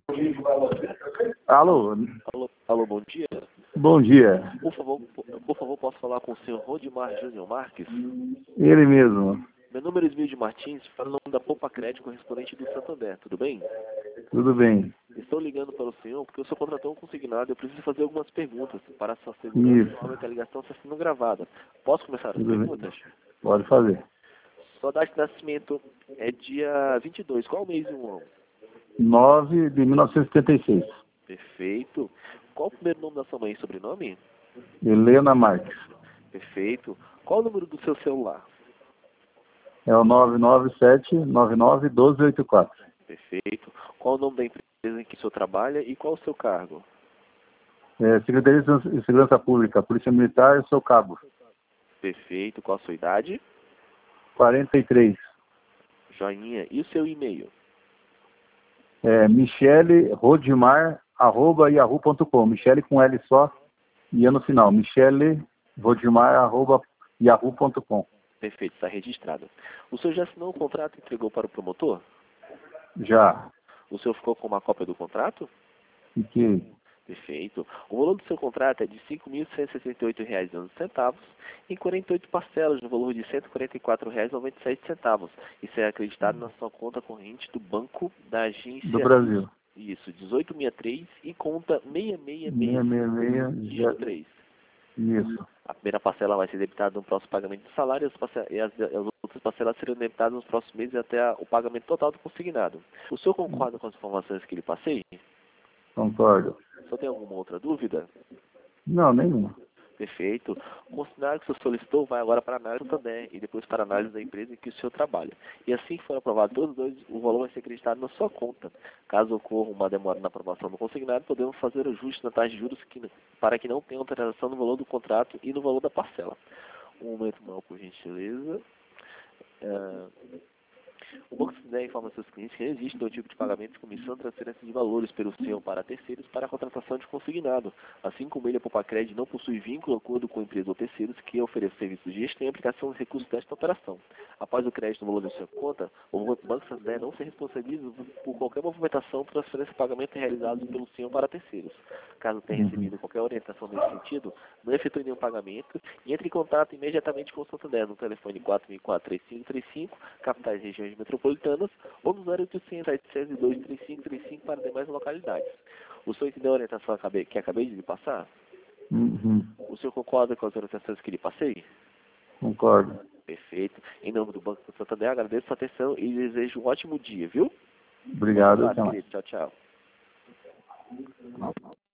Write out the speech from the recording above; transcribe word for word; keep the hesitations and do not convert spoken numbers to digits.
Alô? Alô, alô, bom dia. Bom dia. Por favor, por, por favor, posso falar com o senhor Rodimar Júnior Marques? Ele mesmo. Meu nome é Esmilde Martins, falo em nome da Poupa Crédito, correspondente do Santander, tudo bem? Tudo bem. Estou ligando para o senhor porque o senhor contratou um consignado e eu preciso fazer algumas perguntas para a sua segurança. Normalmente a ligação está sendo gravada. Posso começar as Tudo perguntas? bem. Pode fazer. Sua data de nascimento é dia vinte e dois, qual mês e o ano? nove de mil novecentos e setenta e seis. Perfeito. Qual o primeiro nome da sua mãe e sobrenome? Helena Marques. Perfeito. Qual o número do seu celular? É o nove nove sete nove nove um dois oito quatro. Perfeito. Qual o nome da empresa em que o senhor trabalha e qual o seu cargo? É, Secretaria de Segurança Pública, Polícia Militar, eu sou cabo. Perfeito. Qual a sua idade? quarenta e três. Joinha. E o seu e-mail? É Michele Rodimar, arroba yahoo ponto com. Michele com L só e é no final. Michele Rodimar, arroba yahoo ponto com. Perfeito, está registrado. O senhor já assinou o contrato e entregou para o promotor? Já. O senhor ficou com uma cópia do contrato? Fiquei. Perfeito. O valor do seu contrato é de cinco mil cento e sessenta e oito reais e onze centavos em quarenta e oito parcelas no valor de cento e quarenta e quatro reais e noventa e sete centavos. Isso é acreditado na sua conta corrente do Banco da Agência... Do Brasil. Isso, dezoito sessenta e três e conta seis seis seiscentos e sessenta e seis, já... três. Isso. A primeira parcela vai ser debitada no próximo pagamento do salário e as, parce- e as, as outras parcelas serão debitadas nos próximos meses até a, o pagamento total do consignado. O senhor concorda com as informações que lhe passei? Concordo. O senhor tem alguma outra dúvida? Não, nenhuma. Perfeito. O consignado que o senhor solicitou vai agora para a análise do Santander e depois para a análise da empresa em que o senhor trabalha. E assim que for aprovado todos os dois, o valor vai ser acreditado na sua conta. Caso ocorra uma demora na aprovação do consignado, podemos fazer ajustes na taxa de juros que, para que não tenha alteração no valor do contrato e no valor da parcela. Um momento mal, por gentileza. É... O Banco Santander informa seus clientes que não existe nenhum tipo de pagamento de comissão de transferência de valores pelo senhor para terceiros para a contratação de consignado. Assim como ele, a Poupa Crédito não possui vínculo ou acordo com empresa ou terceiros que ofereçam serviços de gestão e aplicação de recursos desta operação. Após o crédito no valor da sua conta, o Banco Santander não se responsabiliza por qualquer movimentação, transferência ou pagamento realizados pelo senhor para terceiros. Caso tenha recebido qualquer orientação nesse sentido, não efetue nenhum pagamento e entre em contato imediatamente com o Santander no telefone quatro mil e quatro, três cinco três cinco, capitais e regiões metropolitanas, ou no zero oitocentos, sete sete dois, três cinco três cinco para demais localidades. O senhor entendeu a orientação que acabei de lhe passar? Uhum. O senhor concorda com as orientações que lhe passei? Concordo. Perfeito. Em nome do Banco do Santander, agradeço a sua atenção e desejo um ótimo dia, viu? Obrigado. Claro, Então. querido. Tchau, tchau.